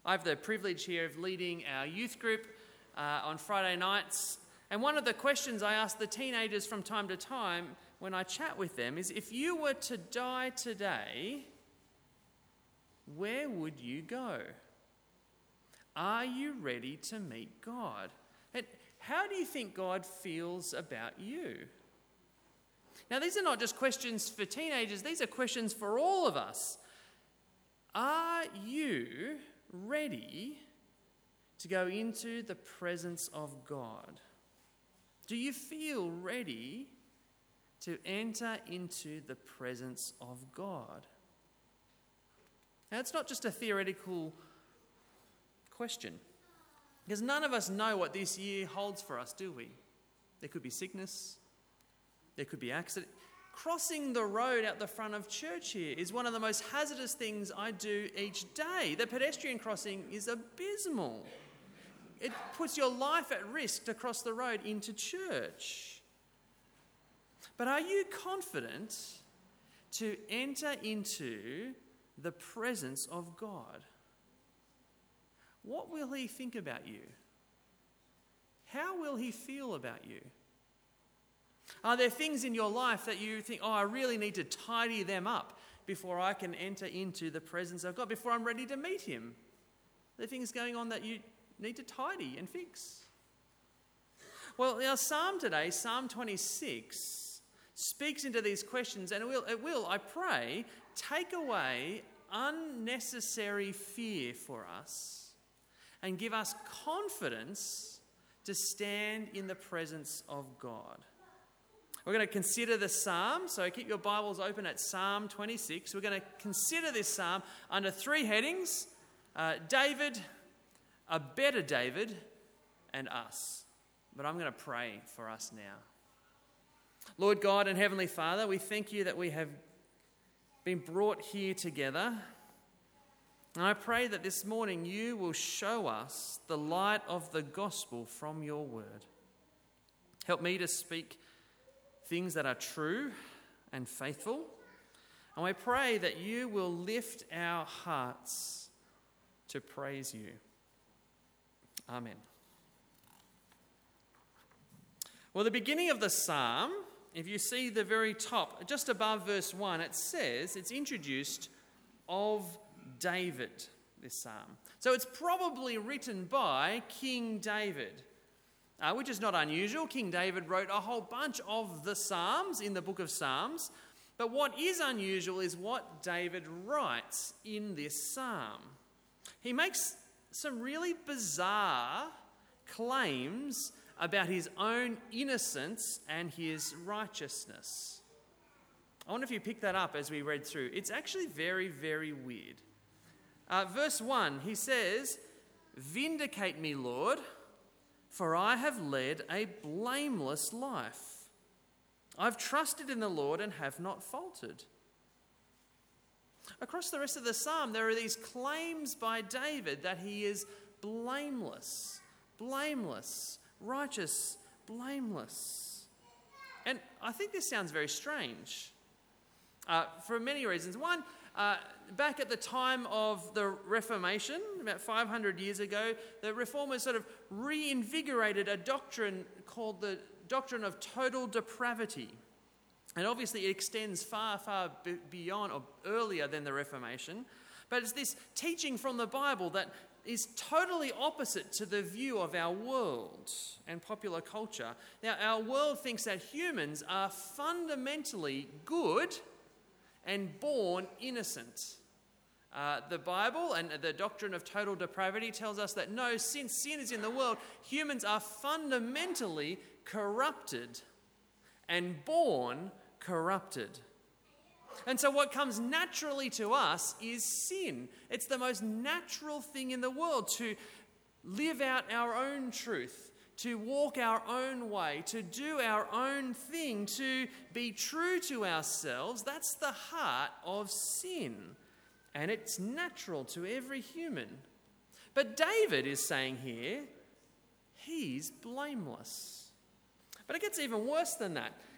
I have the privilege here of leading our youth group on Friday nights. And one of the questions I ask the teenagers from time to time when I chat with them is, if you were to die today, where would you go? Are you ready to meet God? And how do you think God feels about you? Now, these are not just questions for teenagers, these are questions for all of us. Are you ready to go into the presence of God? Do you feel ready to enter into the presence of God? Now, it's not just a theoretical question, because none of us know what this year holds for us, do we? There could be sickness, there could be accident. Crossing the road out the front of church here is one of the most hazardous things I do each day. The pedestrian crossing is abysmal. It puts your life at risk to cross the road into church. But are you confident to enter into the presence of God? What will he think about you? How will he feel about you? Are there things in your life that you think, I really need to tidy them up before I can enter into the presence of God, before I'm ready to meet him? Are there things going on that you need to tidy and fix? Well, our psalm today, Psalm 26, speaks into these questions, and it will, I pray, take away unnecessary fear for us and give us confidence to stand in the presence of God. We're going to consider the psalm, so keep your Bibles open at Psalm 26. We're going to consider this psalm under three headings: David, a better David, and us. But I'm going to pray for us now. Lord God and Heavenly Father, we thank you that we have been brought here together. And I pray that this morning you will show us the light of the gospel from your word. Help me to speak things that are true and faithful. And I pray that you will lift our hearts to praise you. Amen. Well, the beginning of the psalm, if you see the very top, just above verse 1, it says, it's introduced of David, this psalm. So it's probably written by King David, which is not unusual. King David wrote a whole bunch of the Psalms in the book of Psalms. But what is unusual is what David writes in this psalm. He makes some really bizarre claims about his own innocence and his righteousness. I wonder if you picked that up as we read through. It's actually very, very weird. Verse 1, he says, "Vindicate me, Lord, for I have led a blameless life. I've trusted in the Lord and have not faltered." Across the rest of the psalm, there are these claims by David that he is blameless, righteous, blameless. And I think this sounds very strange for many reasons. One, back at the time of the Reformation, about 500 years ago, the Reformers sort of reinvigorated a doctrine called the doctrine of total depravity. And obviously it extends far, far beyond or earlier than the Reformation. But it's this teaching from the Bible that is totally opposite to the view of our world and popular culture. Now, our world thinks that humans are fundamentally good and born innocent. The Bible and the doctrine of total depravity tells us that no, since sin is in the world, humans are fundamentally corrupted and born corrupted. And so what comes naturally to us is sin. It's the most natural thing in the world to live out our own truth, to walk our own way, to do our own thing, to be true to ourselves. That's the heart of sin. And it's natural to every human. But David is saying here, he's blameless. But it gets even worse than that.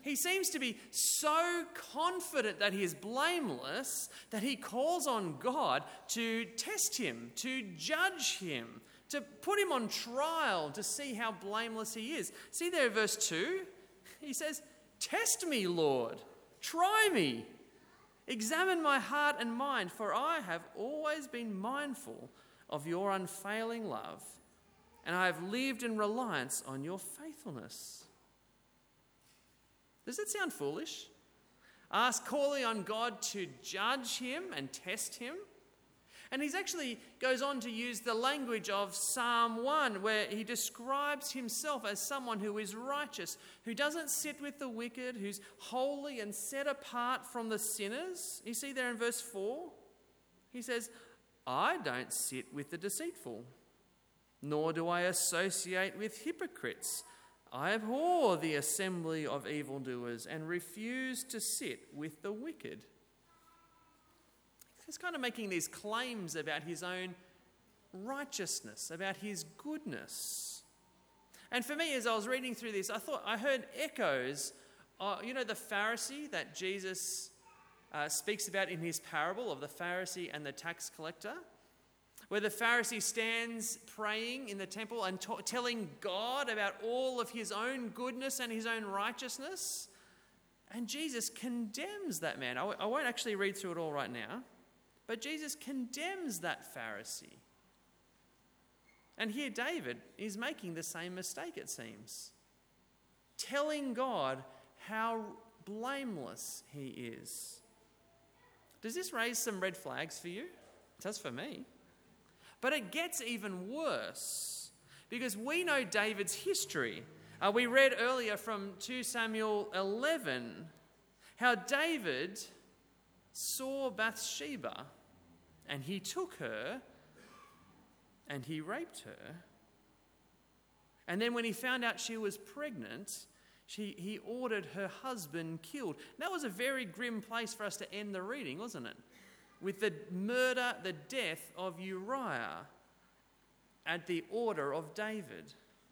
He seems to be so confident that he is blameless that he calls on God to test him, to judge him, to put him on trial to see how blameless he is. See there, verse 2? He says, "Test me, Lord. Try me. Examine my heart and mind, for I have always been mindful of your unfailing love, and I have lived in reliance on your faithfulness." Does that sound foolish? Calling on God to judge him and test him? And he actually goes on to use the language of Psalm 1, where he describes himself as someone who is righteous, who doesn't sit with the wicked, who's holy and set apart from the sinners. You see there in verse 4? He says, "I don't sit with the deceitful, nor do I associate with hypocrites. I abhor the assembly of evildoers and refuse to sit with the wicked." He's kind of making these claims about his own righteousness, about his goodness. And for me, as I was reading through this, I heard echoes. The Pharisee that Jesus speaks about in his parable of the Pharisee and the tax collector, where the Pharisee stands praying in the temple and telling God about all of his own goodness and his own righteousness. And Jesus condemns that man. I won't actually read through it all right now. But Jesus condemns that Pharisee. And here David is making the same mistake, it seems. Telling God how blameless he is. Does this raise some red flags for you? It does for me. But it gets even worse, because we know David's history. We read earlier from 2 Samuel 11 how David saw Bathsheba and he took her and he raped her. And then when he found out she was pregnant, he ordered her husband killed. That was a very grim place for us to end the reading, wasn't it? With the death of Uriah at the order of David.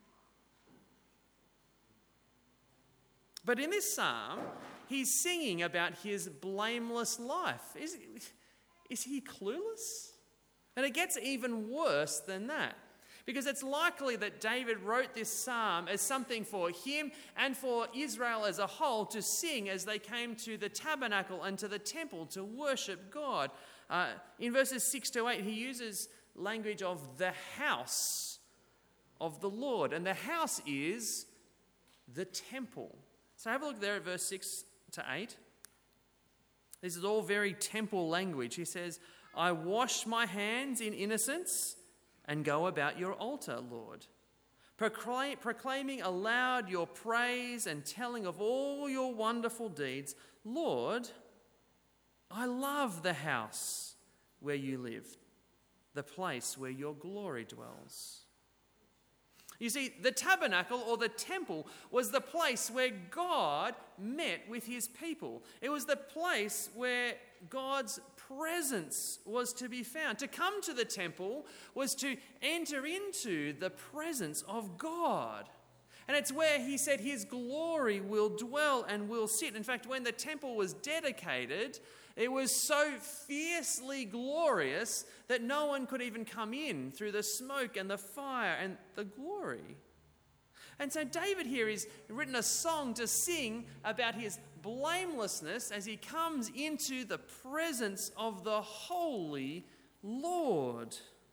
But in this psalm, he's singing about his blameless life. Is he clueless? And it gets even worse than that, because it's likely that David wrote this psalm as something for him and for Israel as a whole to sing as they came to the tabernacle and to the temple to worship God. In verses 6 to 8, he uses language of the house of the Lord. And the house is the temple. So have a look there at verse 6 to 8. This is all very temple language. He says, "I wash my hands in innocence and go about your altar, Lord, proclaiming aloud your praise and telling of all your wonderful deeds. Lord, I love the house where you live, the place where your glory dwells." You see, the tabernacle or the temple was the place where God met with his people. It was the place where God's presence was to be found. To come to the temple was to enter into the presence of God. And it's where he said his glory will dwell and will sit. In fact, when the temple was dedicated, it was so fiercely glorious that no one could even come in through the smoke and the fire and the glory. And so David here has written a song to sing about his blamelessness as he comes into the presence of the holy Lord.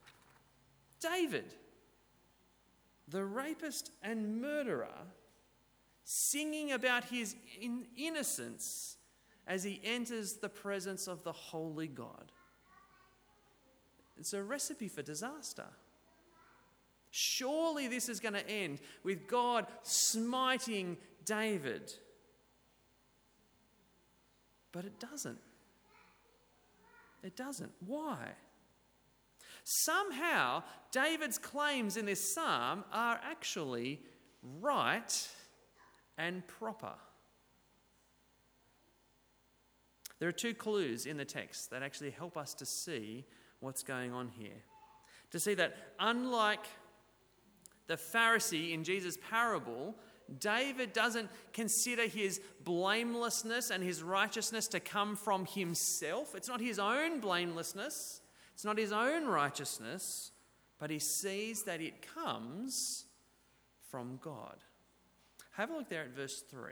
David, the rapist and murderer, singing about his innocence as he enters the presence of the holy God. It's a recipe for disaster. Surely this is going to end with God smiting David. But it doesn't. It doesn't. Why? Somehow, David's claims in this psalm are actually right and proper. There are two clues in the text that actually help us to see what's going on here. To see that unlike the Pharisee in Jesus' parable, David doesn't consider his blamelessness and his righteousness to come from himself. It's not his own blamelessness. It's not his own righteousness, but he sees that it comes from God. Have a look there at verse 3.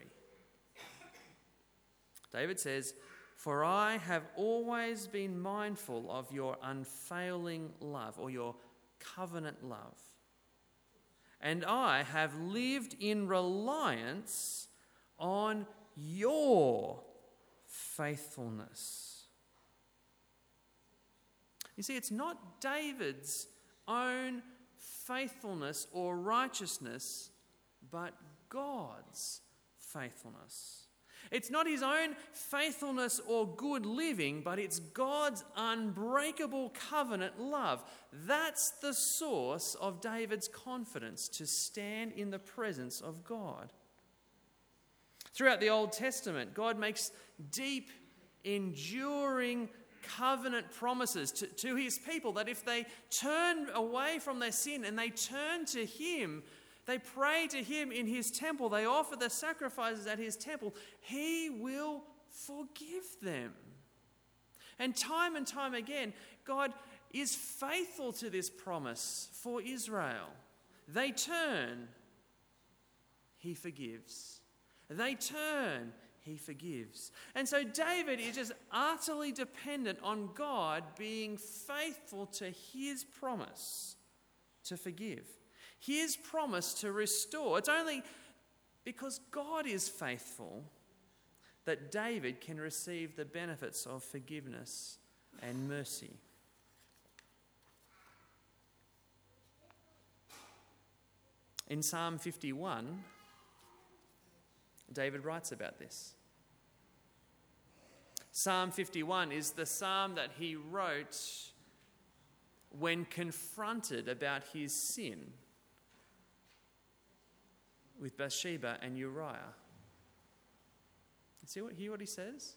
David says, "For I have always been mindful of your unfailing love," or your covenant love, "and I have lived in reliance on your faithfulness." You see, it's not David's own faithfulness or righteousness, but God's faithfulness. It's not his own faithfulness or good living, but it's God's unbreakable covenant love. That's the source of David's confidence to stand in the presence of God. Throughout the Old Testament, God makes deep, enduring covenant promises to his people that if they turn away from their sin and they turn to him, they pray to him in his temple, they offer the sacrifices at his temple, he will forgive them. And time again, God is faithful to this promise for Israel. They turn, he forgives. They turn, he forgives. And so David is just utterly dependent on God being faithful to his promise to forgive, his promise to restore. It's only because God is faithful that David can receive the benefits of forgiveness and mercy. In Psalm 51, David writes about this. Psalm 51 is the psalm that he wrote when confronted about his sin with Bathsheba and Uriah. Hear what he says?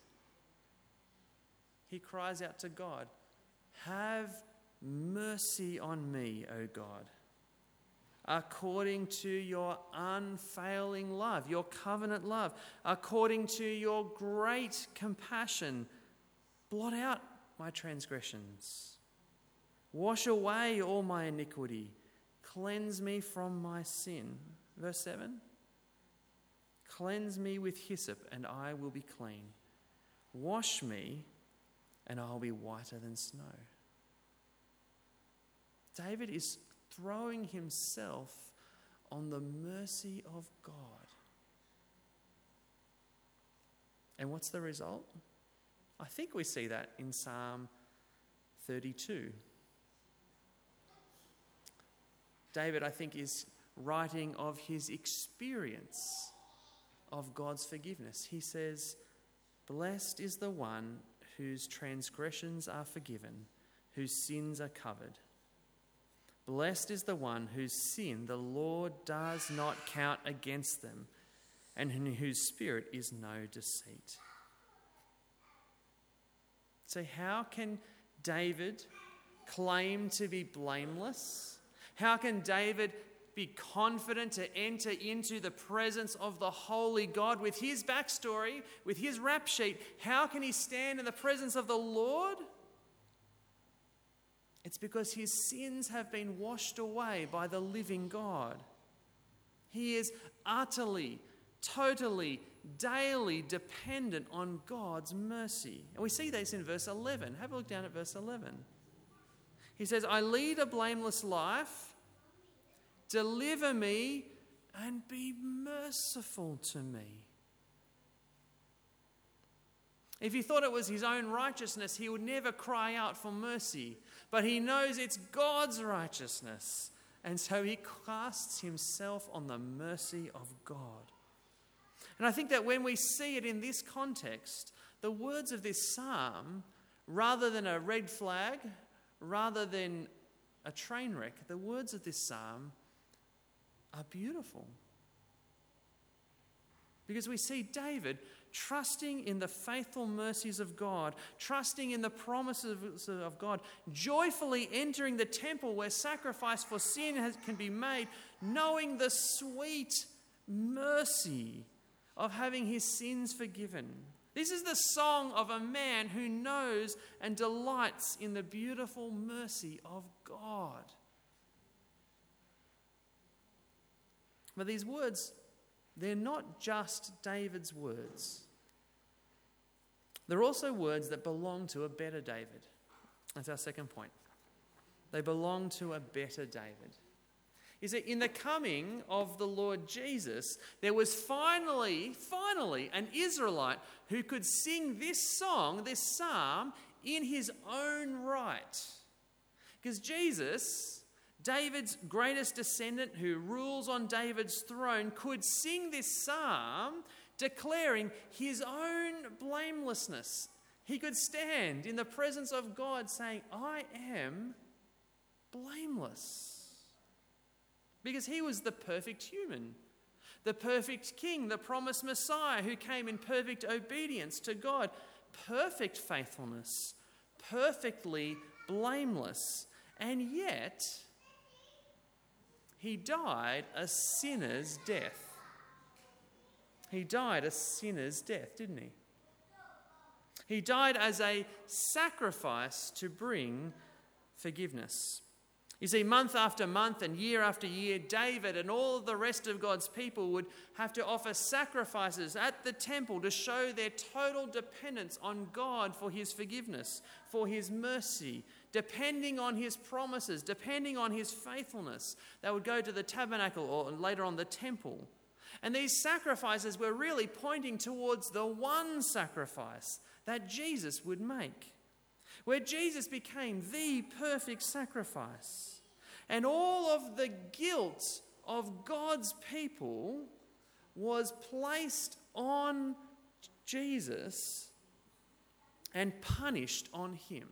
He cries out to God, "Have mercy on me, O God, according to your unfailing love, your covenant love, according to your great compassion, blot out my transgressions. Wash away all my iniquity. Cleanse me from my sin." Verse 7. "Cleanse me with hyssop, and I will be clean. Wash me, and I will be whiter than snow." David is throwing himself on the mercy of God. And what's the result? I think we see that in Psalm 32. David, I think, is writing of his experience of God's forgiveness. He says, "Blessed is the one whose transgressions are forgiven, whose sins are covered. Blessed is the one whose sin the Lord does not count against them, and in whose spirit is no deceit." So how can David claim to be blameless? How can David be confident to enter into the presence of the holy God with his backstory, with his rap sheet? How can he stand in the presence of the Lord? It's because his sins have been washed away by the living God. He is utterly, totally, daily dependent on God's mercy. And we see this in verse 11. Have a look down at verse 11. He says, "I lead a blameless life. Deliver me and be merciful to me." If he thought it was his own righteousness, he would never cry out for mercy. But he knows it's God's righteousness. And so he casts himself on the mercy of God. And I think that when we see it in this context, the words of this psalm, rather than a red flag, rather than a train wreck, the words of this psalm are beautiful. Because we see David trusting in the faithful mercies of God, trusting in the promises of God, joyfully entering the temple where sacrifice for sin can be made, knowing the sweet mercy of having his sins forgiven. This is the song of a man who knows and delights in the beautiful mercy of God. But these words, they're not just David's words. They're also words that belong to a better David. That's our second point. They belong to a better David. You see, in the coming of the Lord Jesus, there was finally an Israelite who could sing this song, this psalm, in his own right. Because Jesus, David's greatest descendant who rules on David's throne, could sing this psalm declaring his own blamelessness. He could stand in the presence of God saying, I am blameless. Because he was the perfect human, the perfect king, the promised Messiah who came in perfect obedience to God, perfect faithfulness, perfectly blameless. And yet, he died a sinner's death. He died a sinner's death, didn't he? He died as a sacrifice to bring forgiveness. You see, month after month and year after year, David and all of the rest of God's people would have to offer sacrifices at the temple to show their total dependence on God for his forgiveness, for his mercy, depending on his promises, depending on his faithfulness. They would go to the tabernacle or later on the temple. And these sacrifices were really pointing towards the one sacrifice that Jesus would make, where Jesus became the perfect sacrifice. And all of the guilt of God's people was placed on Jesus and punished on him.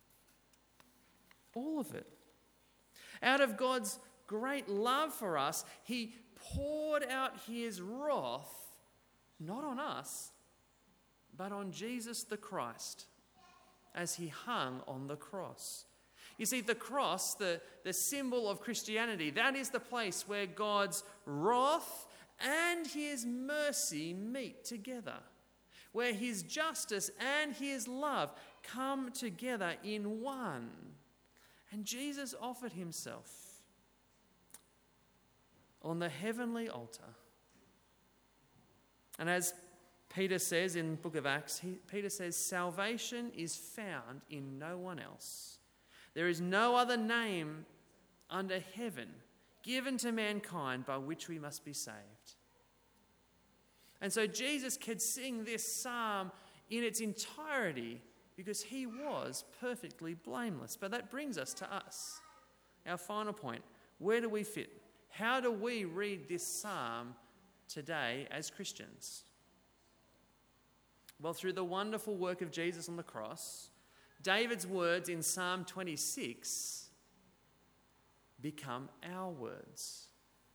All of it. Out of God's great love for us, he poured out his wrath, not on us, but on Jesus the Christ, as he hung on the cross. You see, the cross, the symbol of Christianity, that is the place where God's wrath and his mercy meet together, where his justice and his love come together in one. And Jesus offered himself on the heavenly altar. And as Peter says in the book of Acts, Peter says, salvation is found in no one else. There is no other name under heaven given to mankind by which we must be saved. And so Jesus could sing this psalm in its entirety because he was perfectly blameless. But that brings us to us. Our final point, where do we fit? How do we read this psalm today as Christians? Well, through the wonderful work of Jesus on the cross, David's words in Psalm 26 become our words.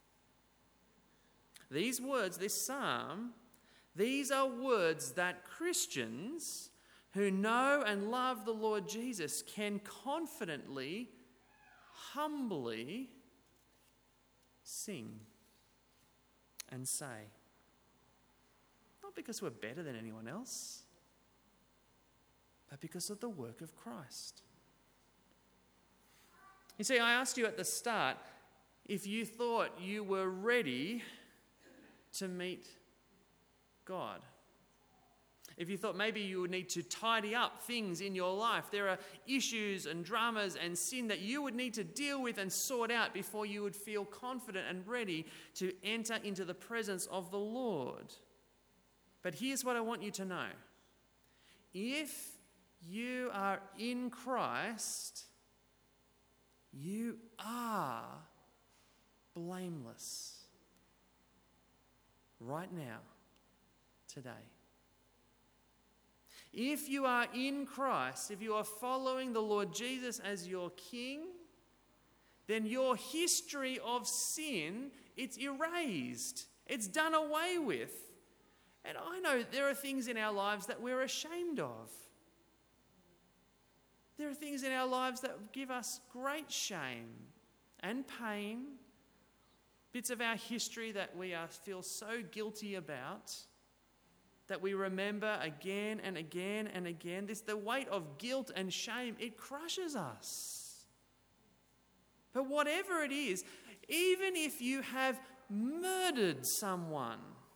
These words, this psalm, these are words that Christians who know and love the Lord Jesus can confidently, humbly sing and say. Not because we're better than anyone else, but because of the work of Christ. You see, I asked you at the start if you thought you were ready to meet God. If you thought maybe you would need to tidy up things in your life. There are issues and dramas and sin that you would need to deal with and sort out before you would feel confident and ready to enter into the presence of the Lord. But here's what I want you to know. If you are in Christ, you are blameless right now, today. If you are in Christ, if you are following the Lord Jesus as your King, then your history of sin, it's erased. It's done away with. And I know there are things in our lives that we're ashamed of. There are things in our lives that give us great shame and pain. bits of our history that we feel so guilty about, that we remember again and again and again. The weight of guilt and shame, it crushes us. But whatever it is, even if you have murdered someone,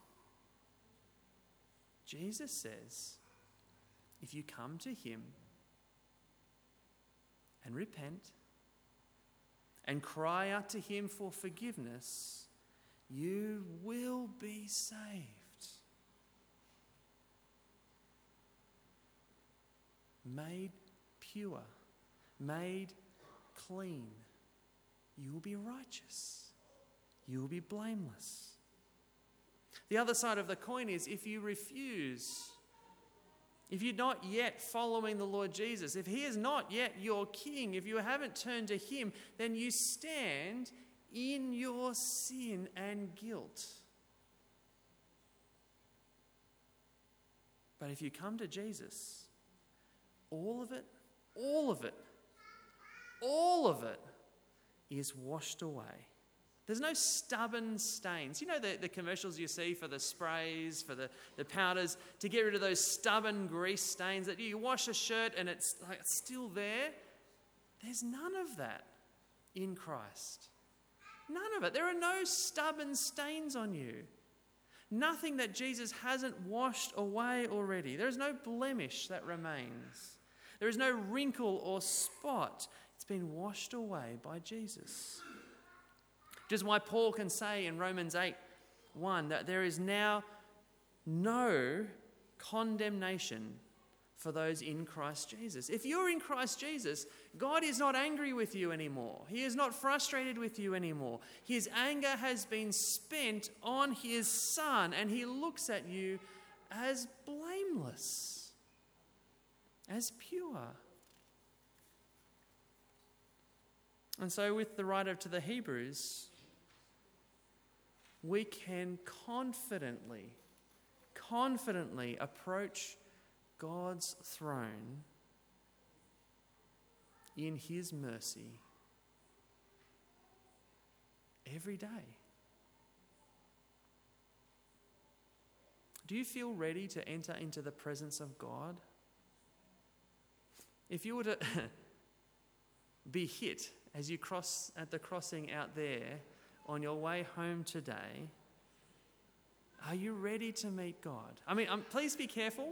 Jesus says, if you come to him and repent and cry out to him for forgiveness, you will be saved. Made pure, made clean. You will be righteous. You will be blameless. The other side of the coin is if you refuse, if you're not yet following the Lord Jesus, if he is not yet your king, if you haven't turned to him, then you stand in your sin and guilt. But if you come to Jesus, all of it is washed away. There's no stubborn stains. You know the commercials you see for the sprays, for the powders, to get rid of those stubborn grease stains that you wash a shirt and it's still there? There's none of that in Christ. None of it. There are no stubborn stains on you. Nothing that Jesus hasn't washed away already. There is no blemish that remains. There is no wrinkle or spot. It's been washed away by Jesus. Just why Paul can say in Romans 8:1 that there is now no condemnation for those in Christ Jesus. If you're in Christ Jesus, God is not angry with you anymore. He is not frustrated with you anymore. His anger has been spent on his Son, and he looks at you as blameless, as pure. And so with the writer to the Hebrews, we can confidently approach God's throne in his mercy every day. Do you feel ready to enter into the presence of God? If you were to be hit as you cross at the crossing out there on your way home today, are you ready to meet God? I mean, please be careful.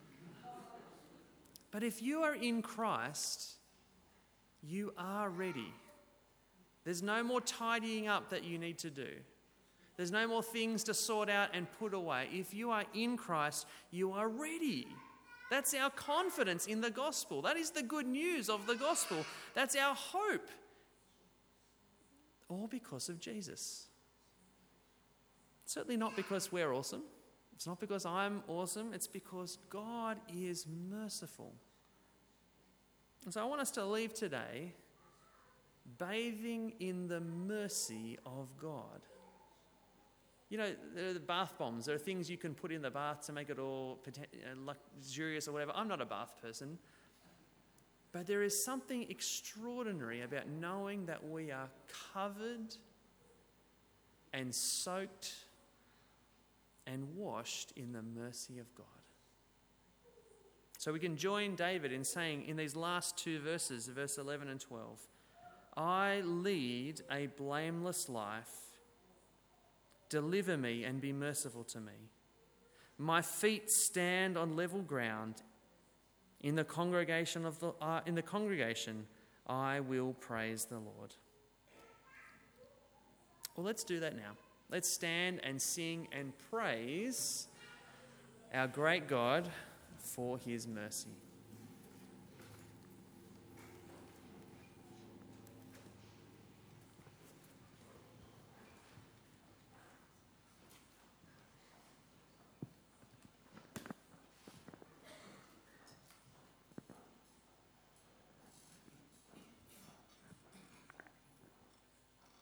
But if you are in Christ, you are ready. There's no more tidying up that you need to do. There's no more things to sort out and put away. If you are in Christ, you are ready. That's our confidence in the gospel. That is the good news of the gospel. That's our hope. All because of Jesus. Certainly not because we're awesome. It's not because I'm awesome. It's because God is merciful. And so I want us to leave today bathing in the mercy of God. You know, there are the bath bombs. There are things you can put in the bath to make it all luxurious or whatever. I'm not a bath person. But there is something extraordinary about knowing that we are covered and soaked and washed in the mercy of God. So we can join David in saying in these last two verses, verse 11 and 12, I lead a blameless life. Deliver me and be merciful to me. My feet stand on level ground. In the congregation, I will praise the Lord. Well, let's do that now. Let's stand and sing and praise our great God for his mercy.